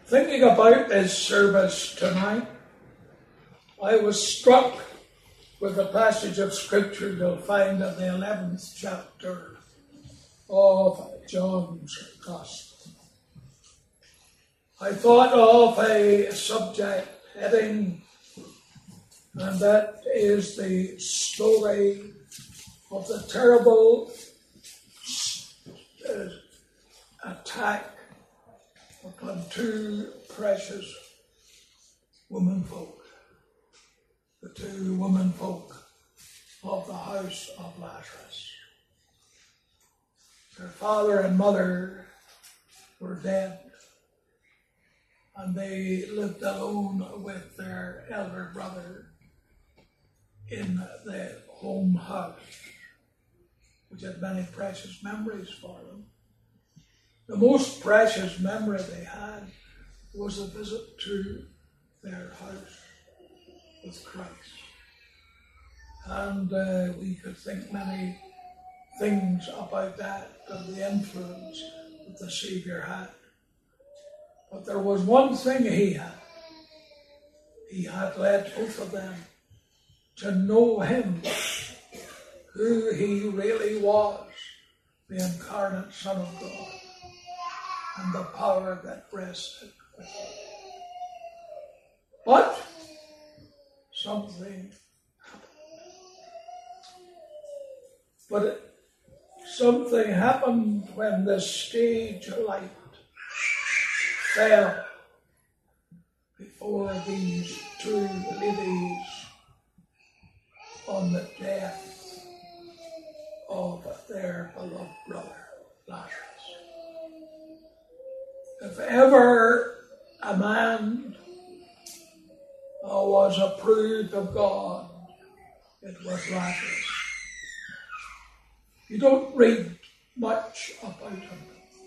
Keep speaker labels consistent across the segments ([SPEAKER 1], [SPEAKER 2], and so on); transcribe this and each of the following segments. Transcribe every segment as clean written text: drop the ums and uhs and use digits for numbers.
[SPEAKER 1] Thinking about this service tonight, I was struck with a passage of Scripture you'll find in the 11th chapter of John's Gospel. I thought of a subject heading, and that is the story of the terrible attack upon two precious womenfolk, the two womenfolk of the house of Lazarus. Their father and mother were dead, and they lived alone with their elder brother in the home house, which had many precious memories for them. The most precious memory they had was a visit to their house with Christ. And we could think many things about that and the influence that the Savior had. But there was one thing he had. He had led both of them to know him, who he really was, the incarnate Son of God, and the power that rested with him. But something happened when the stage light fell before these two ladies on the death of their beloved brother, Lazarus. If ever a man was approved of God, it was Lazarus. You don't read much about him,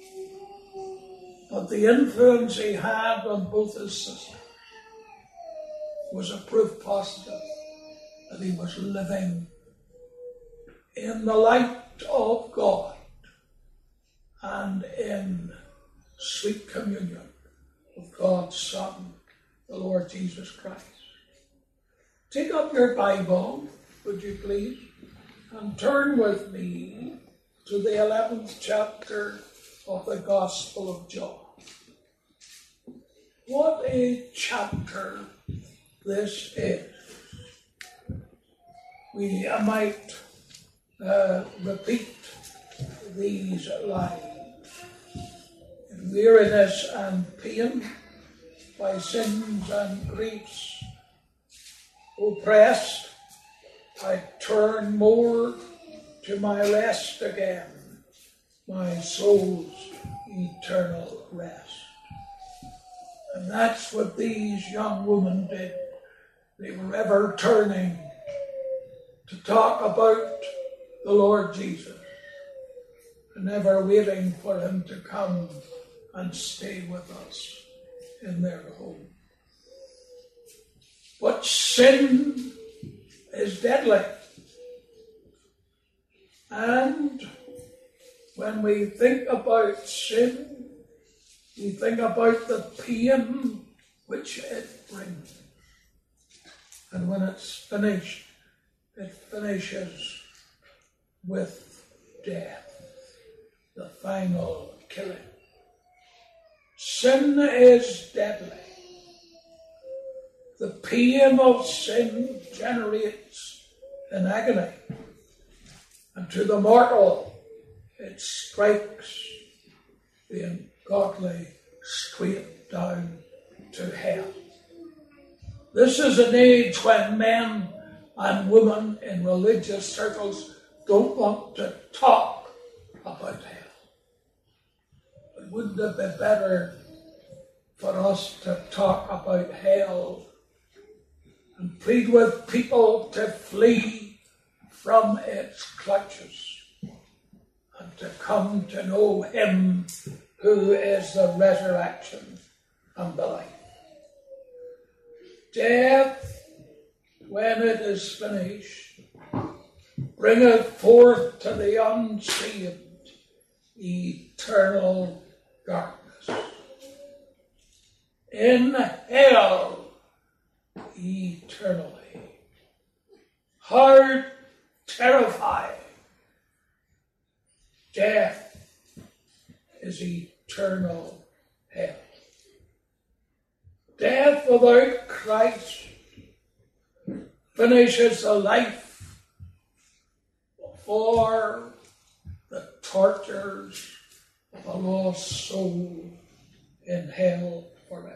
[SPEAKER 1] but the influence he had on both his sisters was a proof positive that he was living in the light of God and in sweet communion with God's Son, the Lord Jesus Christ. Take up your Bible, would you please, and turn with me to the 11th chapter of the Gospel of John. What a chapter this is. We might repeat these lines. In weariness and pain, by sins and griefs oppressed, I turn more to my rest again, my soul's eternal rest. And that's what these young women did. They were ever turning to talk about the Lord Jesus, and ever waiting for him to come and stay with us in their home. But sin is deadly. And when we think about sin, we think about the pain which it brings. And when it's finished, it finishes with death, the final killing. Sin is deadly. The pain of sin generates an agony, and to the mortal it strikes the ungodly straight down to hell. This is an age when men and women in religious circles don't want to talk about hell. But wouldn't it be better for us to talk about hell and plead with people to flee from its clutches and to come to know him who is the resurrection and the life? Death, when it is finished, bringeth forth to the unsaved eternal darkness. in hell eternally. How terrifying! Death is eternal hell. Death without Christ finishes the life for the tortures of a lost soul in hell forever.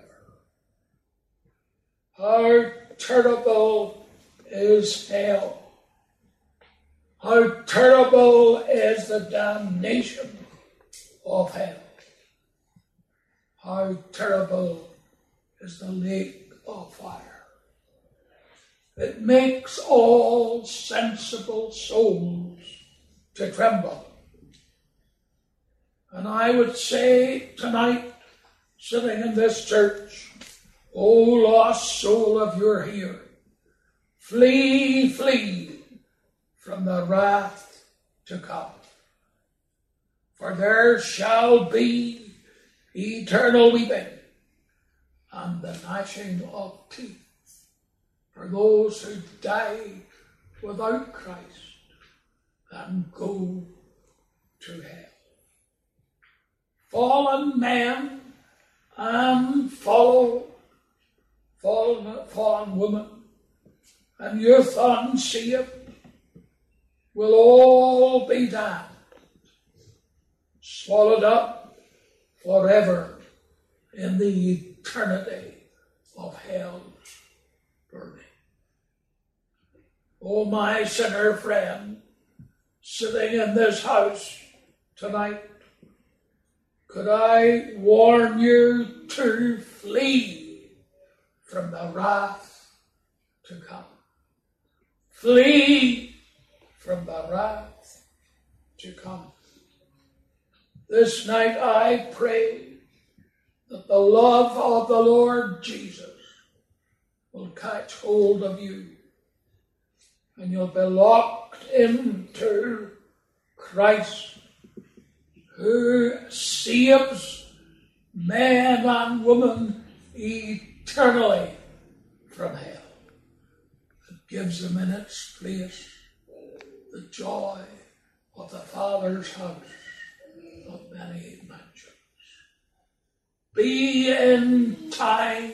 [SPEAKER 1] How terrible is hell. How terrible is the damnation of hell. How terrible is the lake of fire. It makes all sensible souls to tremble. And I would say tonight, sitting in this church, O lost soul of your hearing, flee, flee from the wrath to come. For there shall be eternal weeping and the gnashing of teeth for those who die without Christ and go to hell. Fallen men and fallen women and youth unsaved will all be damned, swallowed up forever in the eternity of hell's burning. Oh, my sinner friend, sitting in this house tonight, could I warn you to flee from the wrath to come? Flee from the wrath to come. This night I pray that the love of the Lord Jesus will catch hold of you and you'll be locked into Christ, who saves man and woman eternally from hell. It gives them in its place the joy of the Father's house of many mansions. Be in time,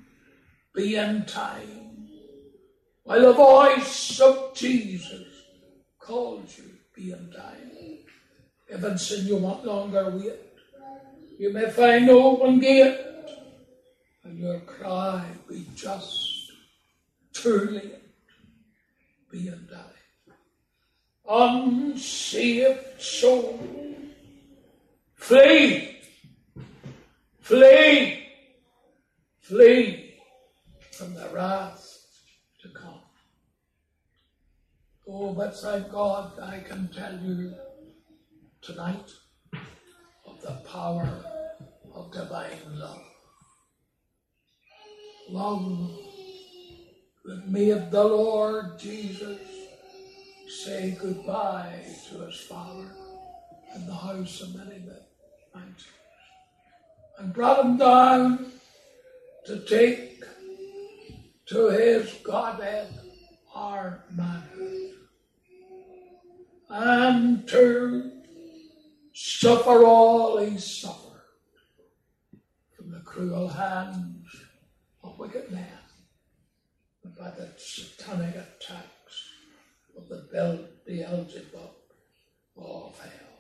[SPEAKER 1] while the voice of Jesus calls you, be in time. If in sin you want longer wait, you may find the open gate, and your cry be just too late. Be in time. Unsaved soul, flee, flee, flee from the wrath to come. Oh, but thank God I can tell you tonight of the power of divine love. Love that made the Lord Jesus say goodbye to his Father in the house of many mansions and brought him down to take to his Godhead our manhood and to suffer all he suffered from the cruel hands of wicked men and by the satanic attacks of the Beelzebub of hell.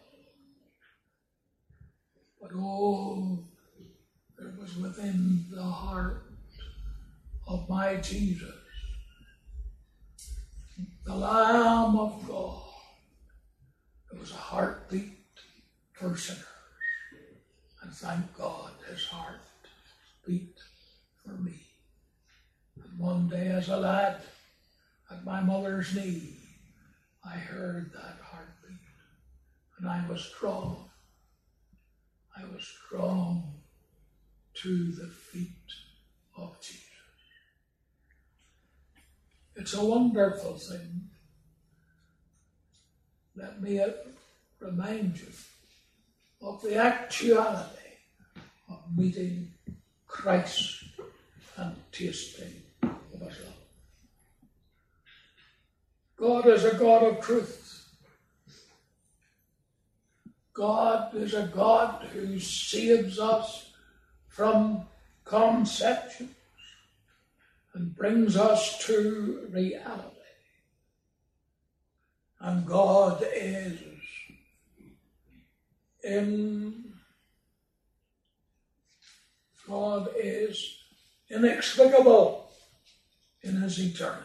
[SPEAKER 1] But oh, there was within the heart of my Jesus, the Lamb of God, there was a heartbeat for sinners. And thank God his heart beat for me. And one day as a lad at my mother's knee, I heard that heartbeat and I was drawn. I was drawn to the feet of Jesus. It's a wonderful thing. Let me remind you of the actuality of meeting Christ and tasting of his love. God is a God of truth. God is a God who saves us from conceptions and brings us to reality. And God is inexplicable in his eternity.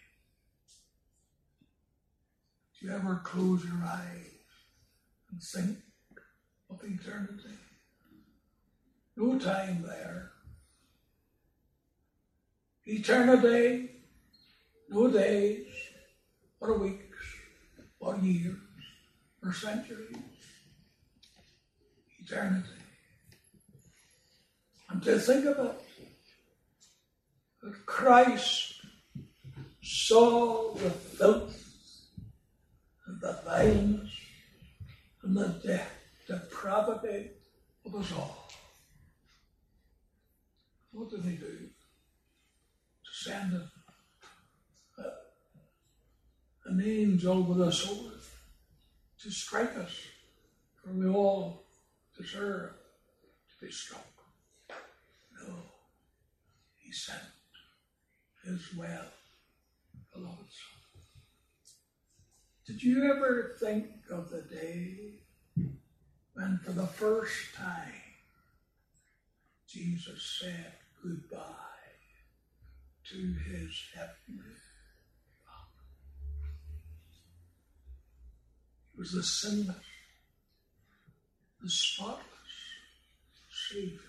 [SPEAKER 1] Do you ever close your eyes and think of eternity? No time there. Eternity, no days, or weeks, or years, or centuries. Eternity. And to think of it, that Christ saw the filth and the violence and the depravity of us all. What did he do? To send an angel with a sword to strike us, for we all deserve to be struck. No, he sent his well-beloved Son. Did you ever think of the day when for the first time Jesus said goodbye to his heavenly Father? He was the sinless, the spotless Savior.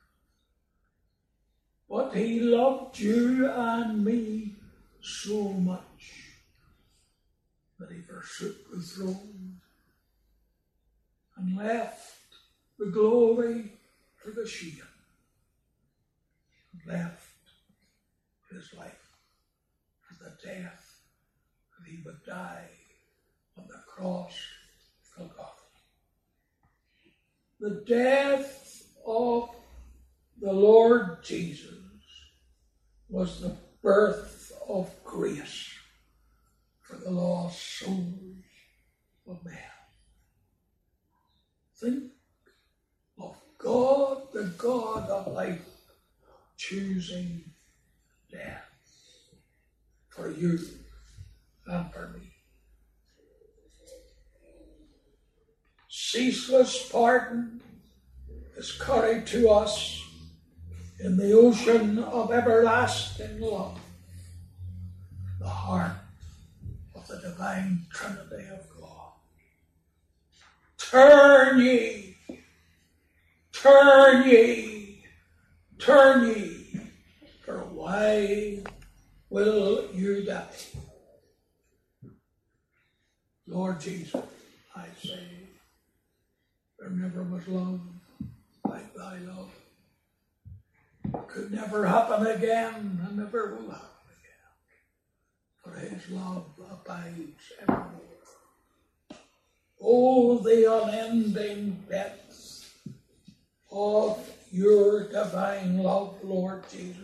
[SPEAKER 1] But he loved you and me so much that he forsook the throne and left the glory for the shame, and left his life for the death that he would die on the cross of Golgotha. The death of the Lord Jesus was the birth of grace for the lost souls of man. Think of God, the God of life, choosing death for you and for me. Ceaseless pardon is carried to us in the ocean of everlasting love, the heart of the divine Trinity of God. Turn ye, turn ye, turn ye, for why will you die? Lord Jesus, I say, there never was love like thy love. It could never happen again, and never will happen again. For his love abides evermore. Oh, the unending depths of your divine love, Lord Jesus.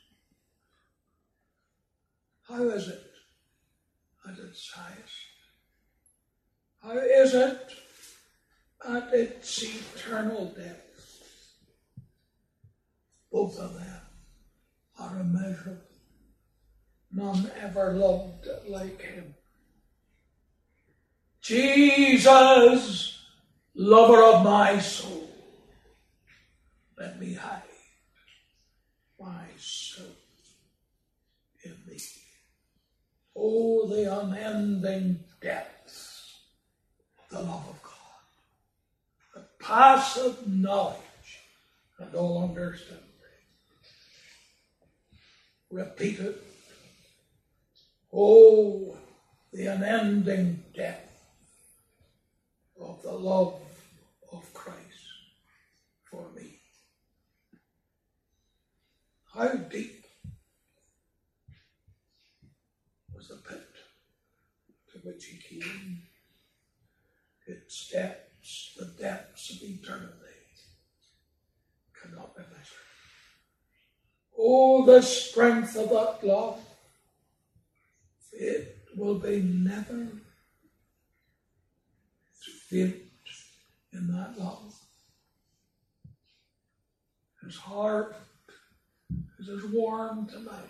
[SPEAKER 1] How is it at its highest? How is it at its eternal depths? Both of them are immeasurable. None ever loved like him. Jesus, lover of my soul, let me hide myself in thee. Oh, the unending depths of the love of God, the passive knowledge and all understanding. Repeat it. Oh, the unending depth of the love of Christ for me. How deep was the pit to which he came? Its depths, the depths of eternity, cannot be measured. Oh, the strength of that love. It will be never to faint in that love. His heart is as warm tonight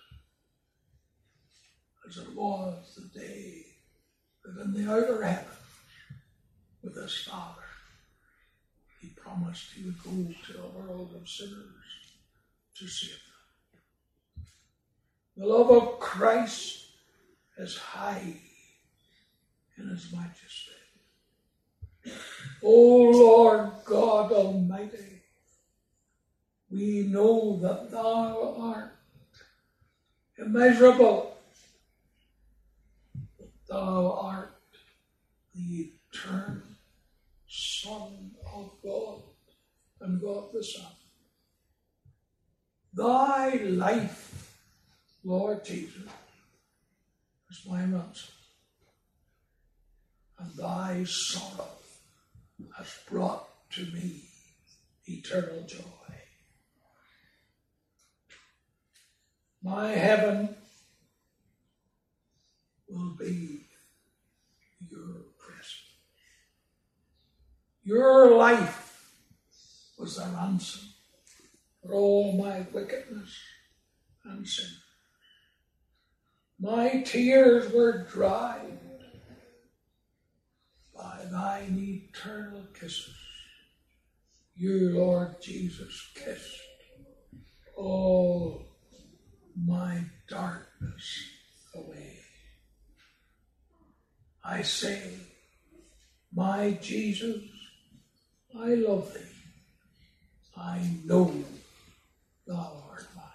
[SPEAKER 1] as it was the day that in the outer heaven with his Father he promised he would go to a world of sinners to save them. The love of Christ is high in his majesty. O Lord God Almighty, we know that thou art immeasurable, that thou art the eternal Son of God and God the Son. Thy life, Lord Jesus, is my ransom, and thy sorrow has brought to me eternal joy. My heaven will be your presence. Your life was a ransom for all my wickedness and sin. My tears were dried by thine eternal kisses. You, Lord Jesus, kissed all my darkness away. I say, my Jesus, I love thee. I know thou art mine.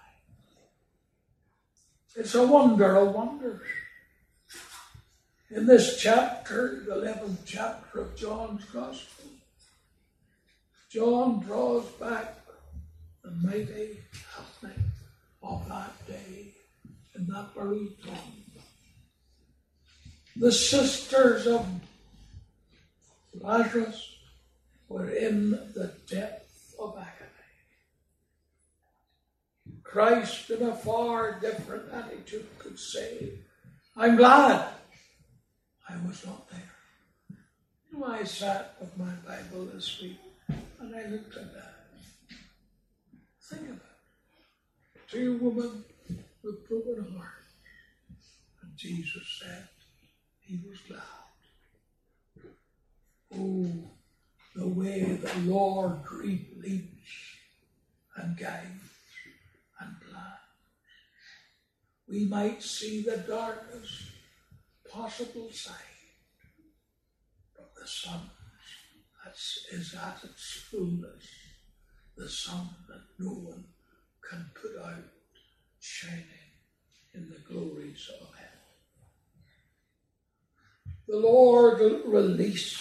[SPEAKER 1] It's a wonder of wonders. In this chapter, the 11th chapter of John's Gospel, John draws back the mighty happening of that day in that very tomb. The sisters of Lazarus were in the depth of agony. Christ, in a far different attitude, could say, I'm glad I was not there. You know, I sat with my Bible this week and I looked at that. Think about it. 2 women with broken hearts. And Jesus said he was glad. Oh, the way the Lord leads and guides and plans. We might see the darkest possible side, but the sun is at its fullness, the sun that no one can put out, shining in the glories of heaven. The Lord released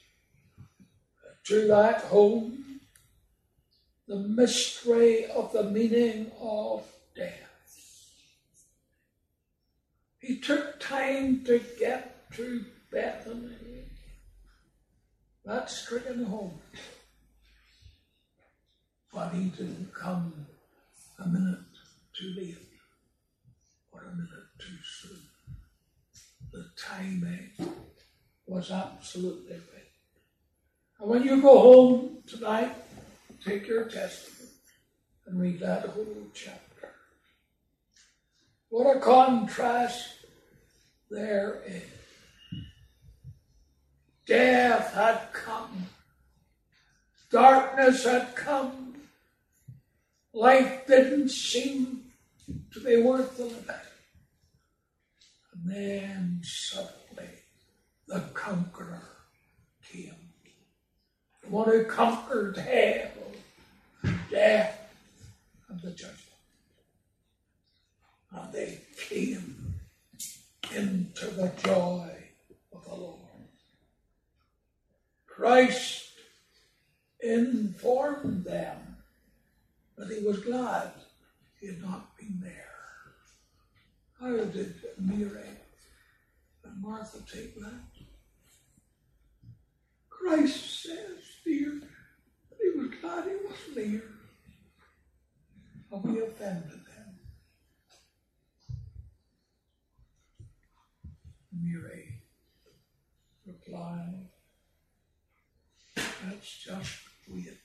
[SPEAKER 1] to that home the mystery of the meaning of death. He took time to get to Bethany, that stricken home. But he didn't come a minute too late or a minute too soon. The timing was absolutely right. And when you go home tonight, take your Testament and read that whole chapter. What a contrast there is. Death had come. Darkness had come. Life didn't seem to be worth the living. And then suddenly the conqueror came. The one who conquered hell, death, and the judgment. And they came into the joy of the Lord. Christ informed them that he was glad he had not been there. How did Mary and Martha take that? Christ says, dear, that he was glad he wasn't here. Have we offended him? Mary replied, let's just wait.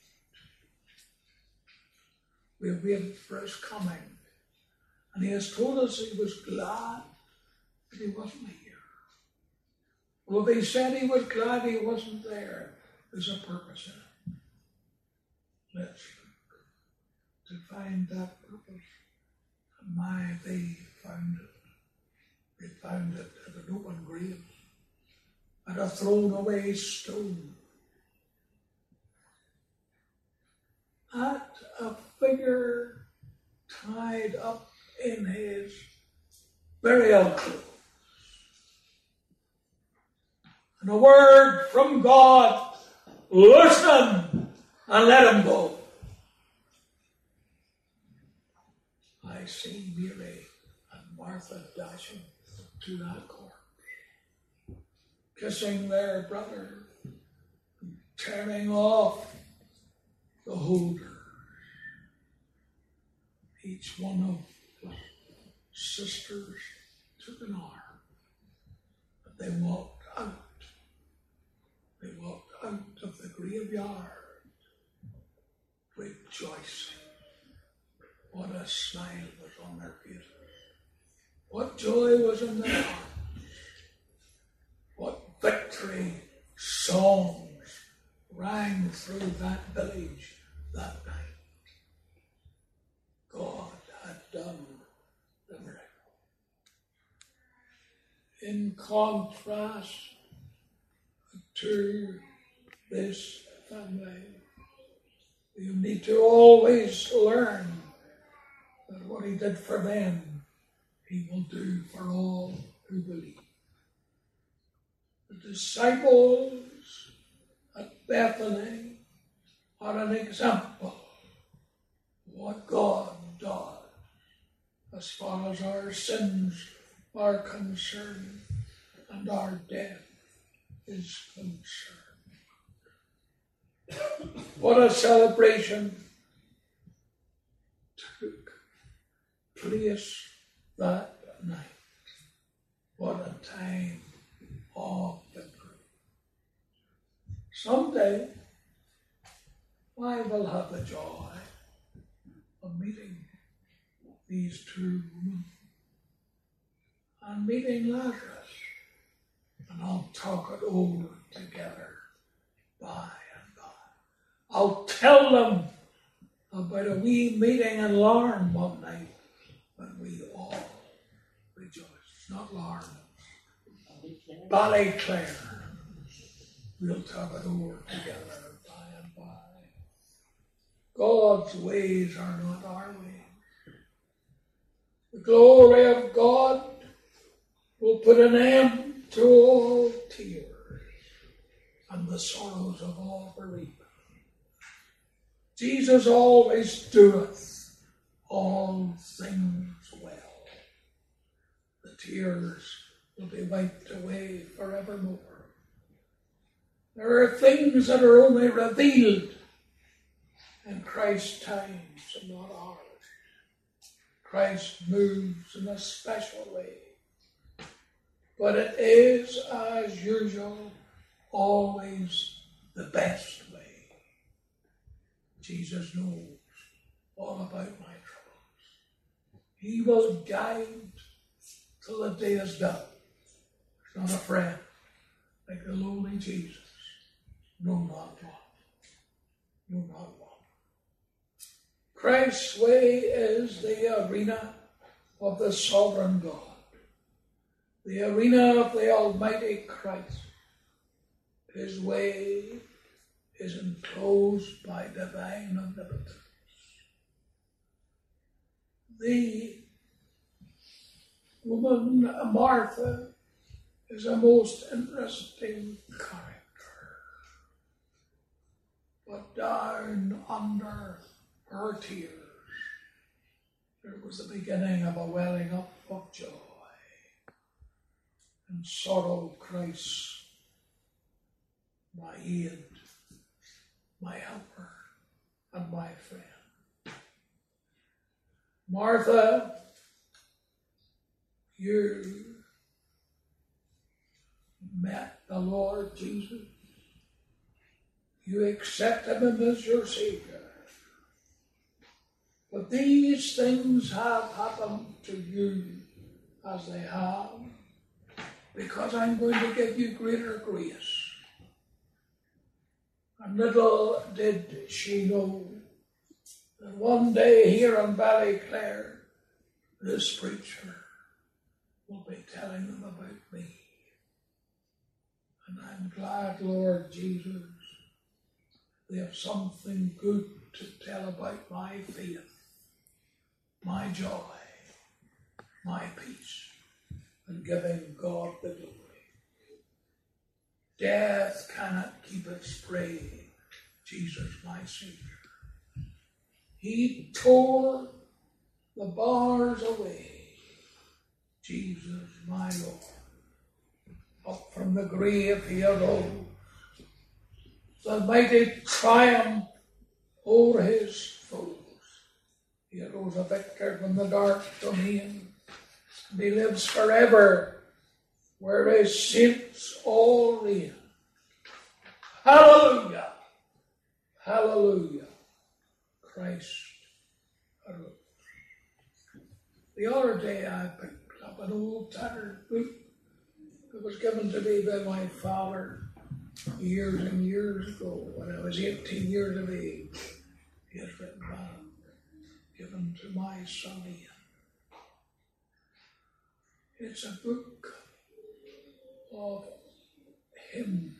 [SPEAKER 1] We'll wait for his coming. And he has told us he was glad that he wasn't here. Well, if he said he was glad he wasn't there, there's a purpose in it. Let's look to find that purpose. And they found it. They found it at an open grave, at a thrown away stone, at a figure tied up in his burial clothes. And a word from God, loose him and let him go. I see Mary and Martha dashing to that corpse, kissing their brother, and tearing off the holders. Each one of the sisters took an arm, and they walked out. They walked out of the graveyard, rejoicing. What a smile was on their faces. What joy was in their hearts. What victory songs rang through that village that night. God had done the miracle. In contrast to this family, you need to always learn that what he did for them, he will do for all who believe. The disciples at Bethany are an example of what God does as far as our sins are concerned and our death is concerned. What a celebration took place that night. What a time of victory. Someday I will have the joy of meeting these two women and meeting Lazarus, and I'll talk it over together by and by. I'll tell them about a wee meeting in Larne one night when we all rejoice. Not Larne, Ballyclare. We'll talk it over together by and by. God's ways are not our ways. The glory of God will put an end to all tears and the sorrows of all bereavement. Jesus always doeth all things well. The tears will be wiped away forevermore. There are things that are only revealed in Christ's times and not ours. Christ moves in a special way. But it is, as usual, always the best way. Jesus knows all about my troubles. He will guide till the day is done. There's not a friend like the lonely Jesus. No, not one. No, not one. Christ's way is the arena of the sovereign God. The arena of the Almighty Christ. His way is enclosed by divine omnipotence. The woman Martha is a most interesting character. But down under her tears, there was the beginning of a welling up of joy. And sorrow, Christ, my aid, my helper, and my friend. Martha, you met the Lord Jesus. You accepted him as your Savior. But these things have happened to you as they have, because I'm going to give you greater grace. And little did she know that one day here in Ballyclare, this preacher will be telling them about me. And I'm glad, Lord Jesus, they have something good to tell about my faith, my joy, my peace, and giving God the glory. Death cannot keep its prey, Jesus my Savior. He tore the bars away, Jesus my Lord. Up from the grave he arose, the mighty triumph over his foes. He arose a victor from the dark domain, and he lives forever where his saints all reign. Hallelujah! Hallelujah! Christ arose. The other day I picked up an old tattered book that was given to me by my father years and years ago when I was 18 years of age. He had written down, given to my son Ian. It's a book of hymn.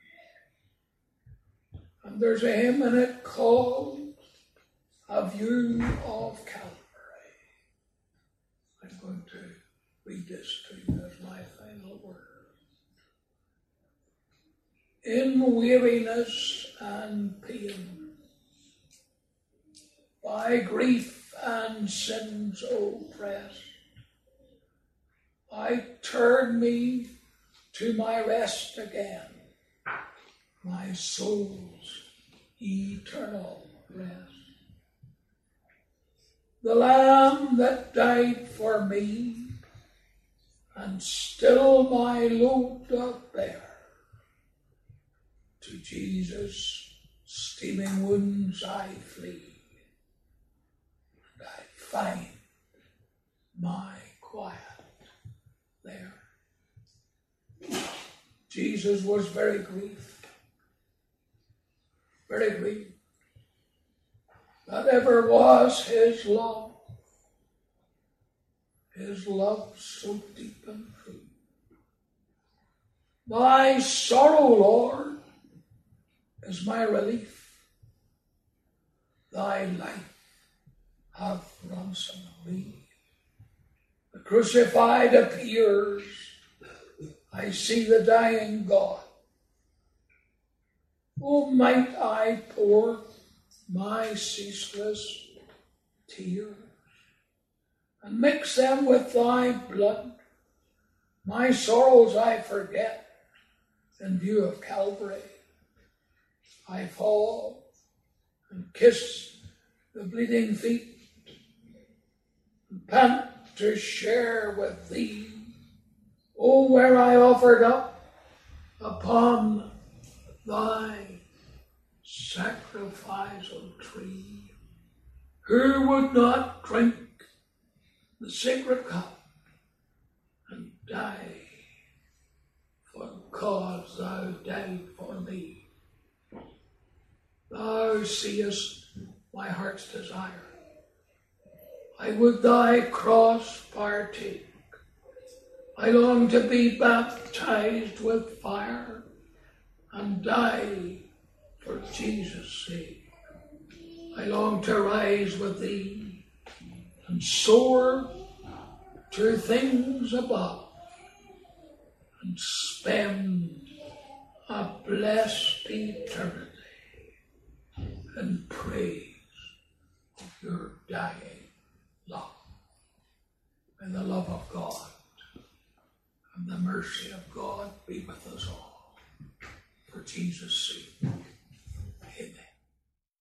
[SPEAKER 1] And there's a hymn in it called A View of Calvary. I'm going to read this to you as my final word. In weariness and pain, by grief and sins oppressed, I turn me to my rest again, my soul's eternal rest. The Lamb that died for me, and still my load doth bear, to Jesus' steaming wounds I flee, and I find my quiet there. Jesus was very grieved. Very grieved. That ever was his love so deep and true. Thy sorrow, Lord, is my relief. Thy life hath ransomed me. The crucified appears. I see the dying God. Oh, might I pour my ceaseless tears and mix them with thy blood. My sorrows I forget in view of Calvary. I fall and kiss the bleeding feet and pant to share with thee. Oh, where I offered up upon thy sacrificial tree. Who would not drink the sacred cup and die for cause thou died for me? Thou seest my heart's desire. I would thy cross partake. I long to be baptized with fire and die for Jesus' sake. I long to rise with thee and soar to things above and spend a blessed eternity in praise of your dying love. May the love of God and the mercy of God be with us all. For Jesus' sake.